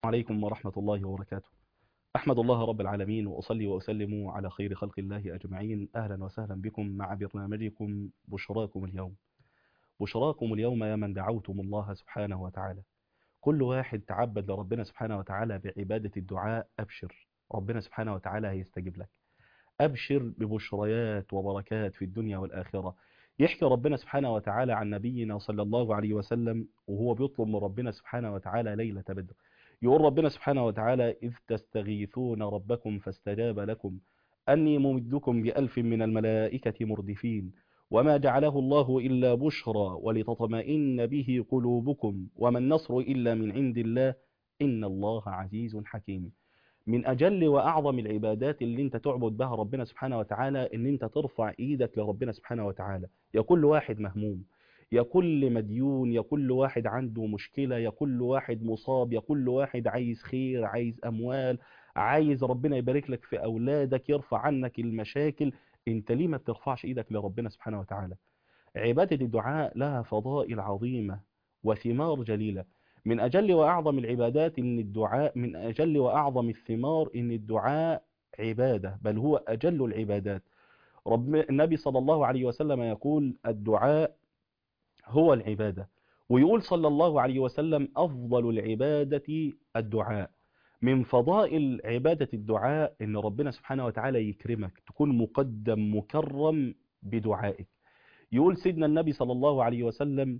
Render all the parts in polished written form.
عليكم ورحمة الله وبركاته. أحمد الله رب العالمين وأصلي وأسلم على خير خلق الله أجمعين. أهلا وسهلا بكم مع برنامجكم بشراكم اليوم. بشراكم اليوم يا من دعوتم الله سبحانه وتعالى. كل واحد تعبد لربنا سبحانه وتعالى بعبادة الدعاء، أبشر، ربنا سبحانه وتعالى هيستجيب لك. أبشر ببشريات وبركات في الدنيا والآخرة. يحكي ربنا سبحانه وتعالى عن نبينا صلى الله عليه وسلم وهو بيطلب من ربنا سبحانه وتعالى ليلة بدر. يقول ربنا سبحانه وتعالى: إذ تستغيثون ربكم فاستجاب لكم أني ممدكم بألف من الملائكة مردفين وما جعله الله إلا بشرى ولتطمئن به قلوبكم وما النصر إلا من عند الله إن الله عزيز حكيم. من أجل وأعظم العبادات اللي انت تعبد بها ربنا سبحانه وتعالى ان انت ترفع ايدك لربنا سبحانه وتعالى. يا كل واحد مهموم، يا كل مديون، يا كل واحد عنده مشكلة، يا كل واحد مصاب، يا كل واحد عايز خير، عايز أموال، عايز ربنا يبارك لك في أولادك، يرفع عنك المشاكل. انت ليه ما بترفعش ايدك لربنا سبحانه وتعالى؟ عبادة الدعاء لها فضائل عظيمة وثمار جليلة. من أجل وأعظم العبادات إن الدعاء، من أجل وأعظم الثمار إن الدعاء عبادة، بل هو أجل العبادات. النبي صلى الله عليه وسلم يقول: الدعاء هو العبادة. ويقول صلى الله عليه وسلم: أفضل العبادة الدعاء. من فضائل عبادة الدعاء إن ربنا سبحانه وتعالى يكرمك، تكون مقدم مكرم بدعائك. يقول سيدنا النبي صلى الله عليه وسلم: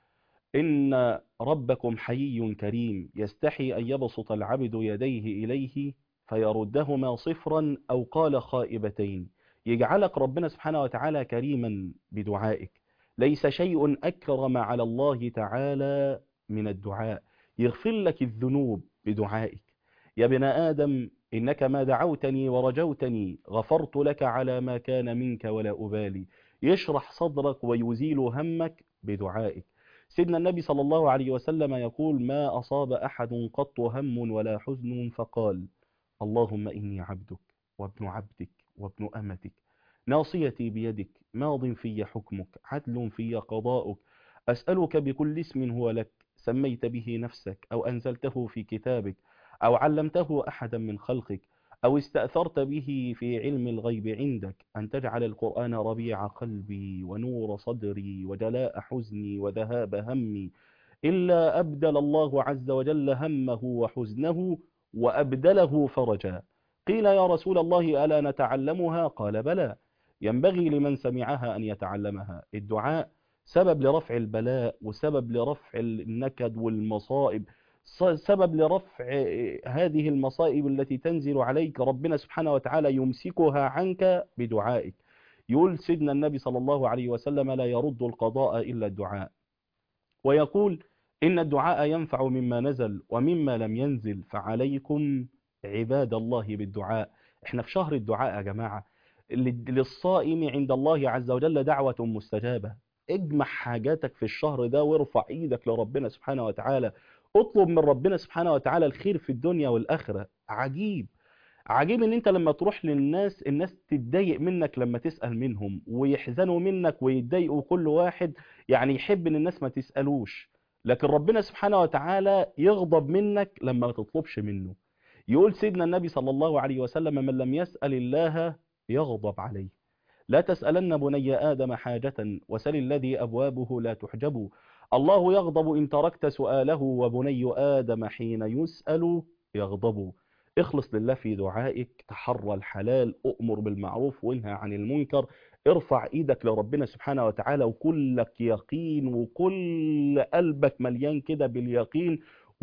إن ربكم حيي كريم يستحي أن يبسط العبد يديه إليه فيردهما صفرا أو قال خائبتين. يجعلك ربنا سبحانه وتعالى كريما بدعائك. ليس شيء أكرم على الله تعالى من الدعاء. يغفر لك الذنوب بدعائك. يا ابن آدم إنك ما دعوتني ورجوتني غفرت لك على ما كان منك ولا أبالي. يشرح صدرك ويزيل همك بدعائك. سيدنا النبي صلى الله عليه وسلم يقول: ما أصاب أحد قط هم ولا حزن فقال: اللهم إني عبدك وابن عبدك وابن أمتك، ناصيتي بيدك، ماض في حكمك، عدل في قضاؤك، أسألك بكل اسم هو لك سميت به نفسك أو أنزلته في كتابك أو علمته أحدا من خلقك أو استأثرت به في علم الغيب عندك أن تجعل القرآن ربيع قلبي ونور صدري وجلاء حزني وذهاب همي، إلا أبدل الله عز وجل همه وحزنه وأبدله فرجا. قيل: يا رسول الله ألا نتعلمها؟ قال: بلى، ينبغي لمن سمعها أن يتعلمها. الدعاء سبب لرفع البلاء وسبب لرفع النكد والمصائب، سبب لرفع هذه المصائب التي تنزل عليك. ربنا سبحانه وتعالى يمسكها عنك بدعائك. يقول سيدنا النبي صلى الله عليه وسلم: لا يرد القضاء إلا الدعاء. ويقول: إن الدعاء ينفع مما نزل ومما لم ينزل فعليكم عباد الله بالدعاء. احنا في شهر الدعاء يا جماعة. للصائم عند الله عز وجل دعوة مستجابة. اجمع حاجاتك في الشهر ده وارفع ايدك لربنا سبحانه وتعالى. اطلب من ربنا سبحانه وتعالى الخير في الدنيا والآخرة. عجيب، عجيب ان انت لما تروح للناس، الناس تتضايق منك لما تسأل منهم، ويحزنوا منك ويتضايقوا كل واحد، يعني يحب ان الناس ما تسألوش. لكن ربنا سبحانه وتعالى يغضب منك لما ما تطلبش منه. يقول سيدنا النبي صلى الله عليه وسلم: من لم يسأل الله يغضب عليه. لا تسألن بني آدم حاجة وسل الذي أبوابه لا تحجب. الله يغضب إن تركت سؤاله وبني آدم حين يسأل يغضب. اخلص لله في دعائك، تحرى الحلال، أؤمر بالمعروف وانهى عن المنكر، ارفع ايدك لربنا سبحانه وتعالى وكلك يقين وكل قلبك مليان كده باليقين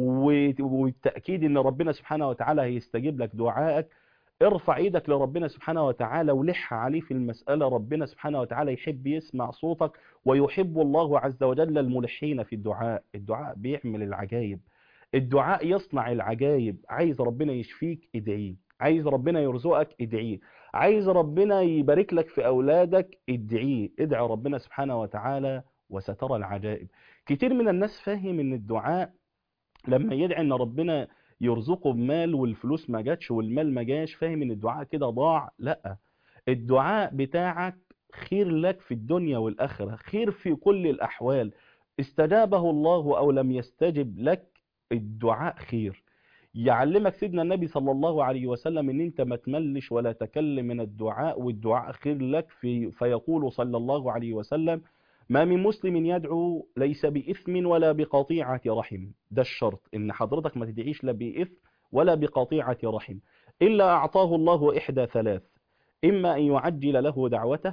والتأكيد ان ربنا سبحانه وتعالى هيستجيب لك دعائك. ارفع ايدك لربنا سبحانه وتعالى ولح عليه في المسألة. ربنا سبحانه وتعالى يحب يسمع صوتك، ويحب الله عز وجل الملحين في الدعاء. الدعاء بيعمل العجائب، الدعاء يصنع العجائب. عايز ربنا يشفيك ادعيه، عايز ربنا يرزقك ادعيه، عايز ربنا يبارك لك في أولادك ادعيه. ادعي ربنا سبحانه وتعالى وسترى العجائب. كتير من الناس فاهم ان الدعاء لما يدعي ان ربنا يرزقه بمال والفلوس ما جاتش والمال ما جاش، فاهم ان الدعاء كده ضاع. لا، الدعاء بتاعك خير لك في الدنيا والآخرة، خير في كل الأحوال. استجابه الله أو لم يستجب لك، الدعاء خير. يعلمك سيدنا النبي صلى الله عليه وسلم ان انت ما تملش ولا تكلم من الدعاء، والدعاء خير لك. فيقول صلى الله عليه وسلم: ما من مسلم يدعو ليس بإثم ولا بقطيعة رحم. ده الشرط، ان حضرتك ما تدعيش لا بإثم ولا بقطيعة رحم، إلا أعطاه الله إحدى ثلاث: إما أن يعجل له دعوته،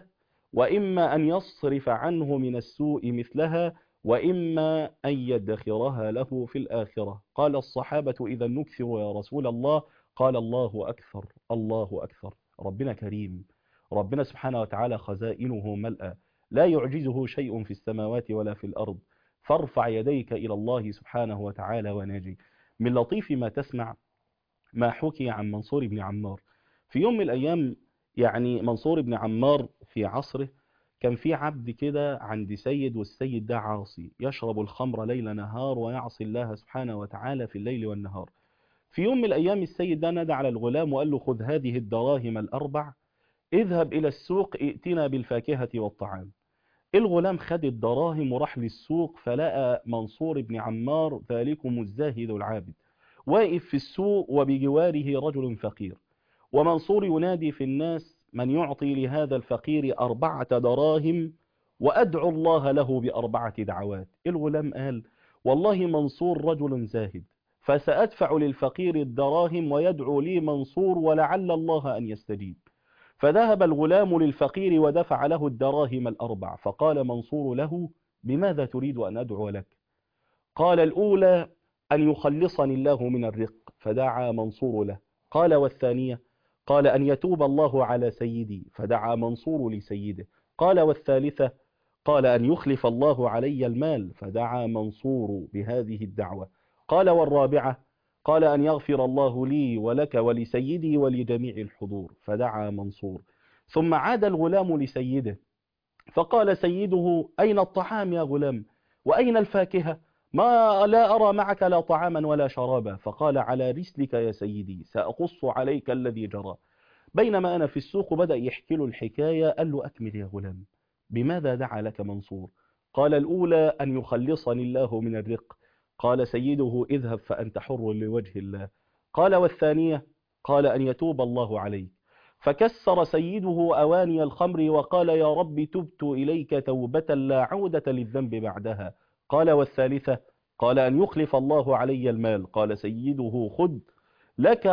وإما أن يصرف عنه من السوء مثلها، وإما أن يدخرها له في الآخرة. قال الصحابة: إذا نكثر يا رسول الله؟ قال: الله أكثر، الله أكثر. ربنا كريم، ربنا سبحانه وتعالى خزائنه ملأى، لا يعجزه شيء في السماوات ولا في الأرض. فارفع يديك إلى الله سبحانه وتعالى وناجي. من لطيف ما تسمع ما حكي عن منصور بن عمار. في يوم من الأيام، يعني منصور بن عمار في عصره كان في عبد كده عند سيد، والسيد ده عاصي يشرب الخمر ليل نهار ويعصي الله سبحانه وتعالى في الليل والنهار. في يوم من الأيام السيد ده نادى على الغلام وقال له: خذ هذه الدراهم الأربع، اذهب إلى السوق ائتنا بالفاكهة والطعام. الغلام خد الدراهم وراح للسوق، فلقى منصور بن عمار ذلكم الزاهد العابد واقف في السوق وبجواره رجل فقير. ومنصور ينادي في الناس: من يعطي لهذا الفقير 4 دراهم وأدعو الله له ب4 دعوات. الغلام قال: والله منصور رجل زاهد، فسأدفع للفقير الدراهم ويدعو لي منصور ولعل الله أن يستجيب. فذهب الغلام للفقير ودفع له الدراهم ال4. فقال منصور له: بماذا تريد أن أدعو لك؟ قال: الأولى أن يخلصني الله من الرق. فدعا منصور له. قال: والثانية؟ قال: أن يتوب الله على سيدي. فدعا منصور لسيده. قال: والثالثة؟ قال: أن يخلف الله علي المال. فدعا منصور بهذه الدعوة. قال: والرابعة؟ قال: أن يغفر الله لي ولك ولسيدي ولجميع الحضور. فدعا منصور. ثم عاد الغلام لسيده فقال سيده: أين الطعام يا غلام؟ وأين الفاكهة؟ ما لا أرى معك لا طعاما ولا شرابا. فقال: على رسلك يا سيدي، سأقص عليك الذي جرى. بينما أنا في السوق بدأ يحكي له الحكاية. قال له: أكمل يا غلام، بماذا دعا لك منصور؟ قال: الأولى أن يخلصني الله من الرق. قال سيده: اذهب فأنت حر لوجه الله. قال: والثانية؟ قال: أن يتوب الله عليك. فكسر سيده أواني الخمر وقال: يا رب تبت إليك توبة لا عودة للذنب بعدها. قال: والثالثة؟ قال: أن يخلف الله علي المال. قال سيده: خذ لك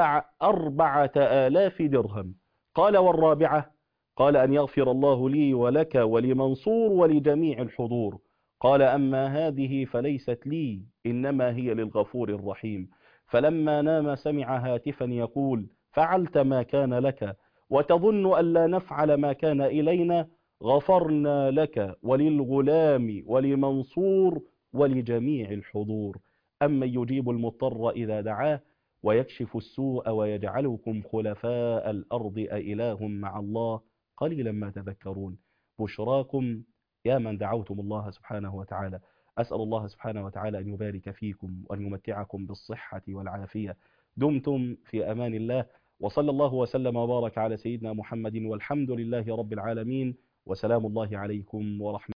4,000 درهم. قال: والرابعة؟ قال: أن يغفر الله لي ولك ولمنصور ولجميع الحضور. قال: أما هذه فليست لي، إنما هي للغفور الرحيم. فلما نام سمع هاتفا يقول: فعلت ما كان لك وتظن أن لا نفعل ما كان إلينا، غفرنا لك وللغلام ولمنصور ولجميع الحضور. أما يجيب المضطر إذا دعاه ويكشف السوء ويجعلكم خلفاء الأرض أإله مع الله قليلا ما تذكرون. بشراكم يا من دعوتم الله سبحانه وتعالى. أسأل الله سبحانه وتعالى أن يبارك فيكم وأن يمتعكم بالصحة والعافية. دمتم في أمان الله، وصلى الله وسلم وبارك على سيدنا محمد، والحمد لله رب العالمين، وسلام الله عليكم ورحمة